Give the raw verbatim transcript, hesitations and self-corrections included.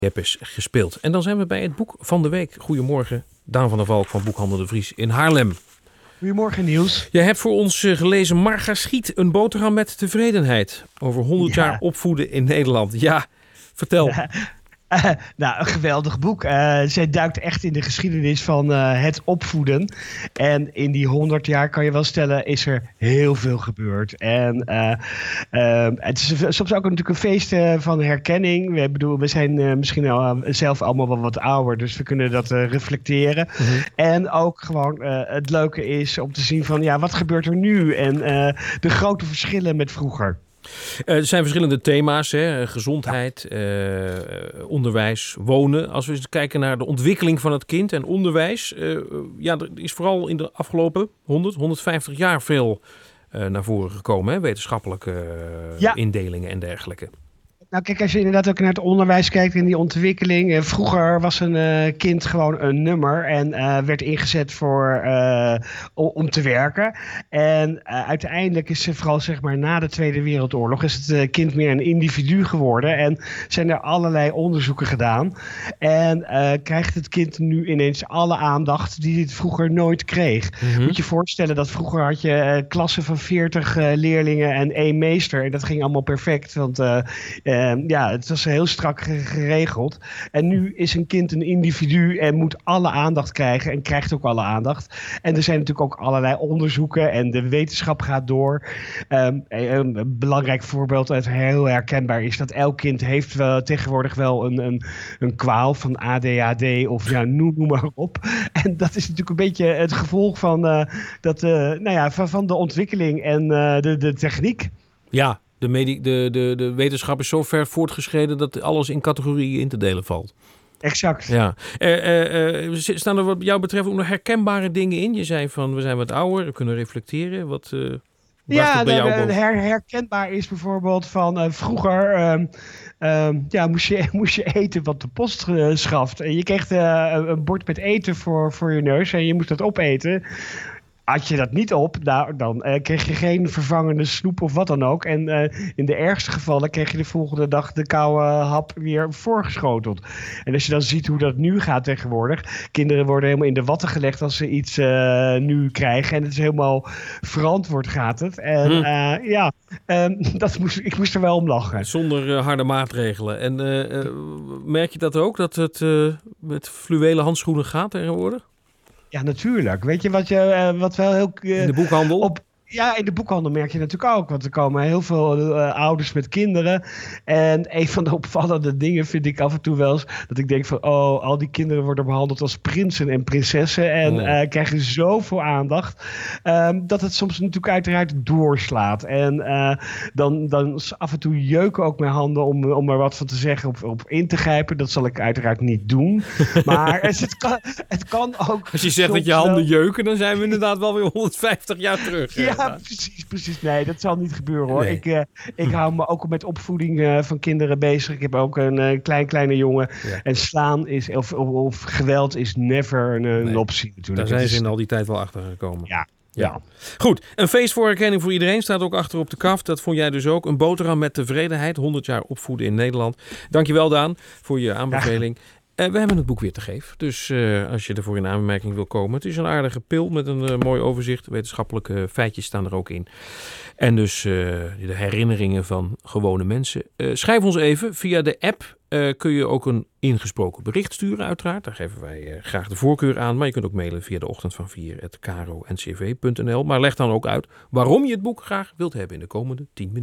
heb eens gespeeld. En dan zijn we bij het boek van de week. Goedemorgen, Daan van der Valk van Boekhandel de Vries in Haarlem. Goedemorgen Niels. Jij hebt voor ons gelezen Marga Schiet, een boterham met tevredenheid. Over honderd ja. jaar opvoeden in Nederland. Ja, vertel. Ja. Uh, nou, een geweldig boek. Uh, zij duikt echt in de geschiedenis van uh, het opvoeden. En in die honderd jaar kan je wel stellen, is er heel veel gebeurd. En uh, uh, het is soms ook natuurlijk een feest uh, van herkenning. We, bedoel, we zijn uh, misschien al, uh, zelf allemaal wel wat ouder, dus we kunnen dat uh, reflecteren. Mm-hmm. En ook gewoon uh, het leuke is om te zien van, ja, wat gebeurt er nu? En uh, de grote verschillen met vroeger. Uh, er zijn verschillende thema's, hè? Gezondheid, uh, onderwijs, wonen. Als we eens kijken naar de ontwikkeling van het kind en onderwijs. Uh, ja, er is vooral in de afgelopen honderd, honderdvijftig jaar veel uh, naar voren gekomen. Hè? Wetenschappelijke uh, ja. indelingen en dergelijke. Nou kijk, als je inderdaad ook naar het onderwijs kijkt en die ontwikkeling. Eh, vroeger was een uh, kind gewoon een nummer en uh, werd ingezet voor, uh, om te werken. En uh, uiteindelijk is het vooral zeg maar na de Tweede Wereldoorlog is het uh, kind meer een individu geworden. En zijn er allerlei onderzoeken gedaan. En uh, krijgt het kind nu ineens alle aandacht die het vroeger nooit kreeg. Mm-hmm. Moet je je voorstellen dat vroeger had je uh, klassen van veertig uh, leerlingen en één meester. En dat ging allemaal perfect, want... Uh, uh, Uh, ja, het was heel strak geregeld. En nu is een kind een individu en moet alle aandacht krijgen en krijgt ook alle aandacht. En er zijn natuurlijk ook allerlei onderzoeken en de wetenschap gaat door. Um, een belangrijk voorbeeld dat heel herkenbaar is dat elk kind heeft wel, tegenwoordig wel een, een, een kwaal van A D H D of ja, noem, noem maar op. En dat is natuurlijk een beetje het gevolg van, uh, dat, uh, nou ja, van, van de ontwikkeling en uh, de, de techniek. Ja. De, medi- de, de, de wetenschap is zo ver voortgeschreden dat alles in categorieën in te delen valt. Exact. Ja. Uh, uh, staan er wat jou betreft ook nog herkenbare dingen in? Je zei van we zijn wat ouder, we kunnen reflecteren. Wat uh, ja, bij jou boven? Her- herkenbaar is bijvoorbeeld van uh, vroeger um, um, ja, moest, je, moest je eten wat de post uh, schaft. En je kreeg uh, een bord met eten voor, voor je neus en je moest dat opeten. Had je dat niet op, nou, dan uh, kreeg je geen vervangende snoep of wat dan ook. En uh, in de ergste gevallen kreeg je de volgende dag de koude hap weer voorgeschoteld. En als je dan ziet hoe dat nu gaat tegenwoordig. Kinderen worden helemaal in de watten gelegd als ze iets uh, nu krijgen. En het is helemaal verantwoord gaat het. En hm. uh, ja, um, dat moest, ik moest er wel om lachen. Zonder uh, harde maatregelen. En uh, uh, merk je dat ook, dat het uh, met fluwelen handschoenen gaat tegenwoordig? Ja, natuurlijk. Weet je wat, je, uh, wat wel heel... Uh, in de boekhandel? Op, ja, in de boekhandel merk je natuurlijk ook. Want er komen heel veel uh, ouders met kinderen. En een van de opvallende dingen vind ik af en toe wel eens... dat ik denk van, oh, al die kinderen worden behandeld als prinsen en prinsessen. En oh. uh, krijgen zoveel aandacht. Um, dat het soms natuurlijk uiteraard doorslaat. En uh, dan, dan af en toe jeuken ook mijn handen om, om er wat van te zeggen, op, op in te grijpen. Dat zal ik uiteraard niet doen. Maar het, kan, het kan ook... Als je zegt dat je handen wel... jeuken, dan zijn we inderdaad wel weer honderdvijftig jaar terug. Ja, Ja, precies, precies. Nee, dat zal niet gebeuren hoor. Nee. Ik, uh, ik hou me ook met opvoeding uh, van kinderen bezig. Ik heb ook een uh, klein, kleine jongen. Ja. En slaan is, of, of, of geweld is never een, een nee. optie natuurlijk. Daar zijn ze is... in al die tijd wel achter gekomen. Ja. Ja. ja. Goed, een feest voor herkenning voor iedereen staat ook achter op de kaft. Dat vond jij dus ook. Een boterham met tevredenheid. honderd jaar opvoeden in Nederland. Dankjewel Daan voor je aanbeveling. Ja. Uh, we hebben het boek weer te geven. Dus uh, als je ervoor in aanmerking wil komen. Het is een aardige pil met een uh, mooi overzicht. Wetenschappelijke feitjes staan er ook in. En dus uh, de herinneringen van gewone mensen. Uh, schrijf ons even. Via de app uh, kun je ook een ingesproken bericht sturen uiteraard. Daar geven wij uh, graag de voorkeur aan. Maar je kunt ook mailen via de ochtend van vier at caro n c v punt n l. Maar leg dan ook uit waarom je het boek graag wilt hebben in de komende tien minuten.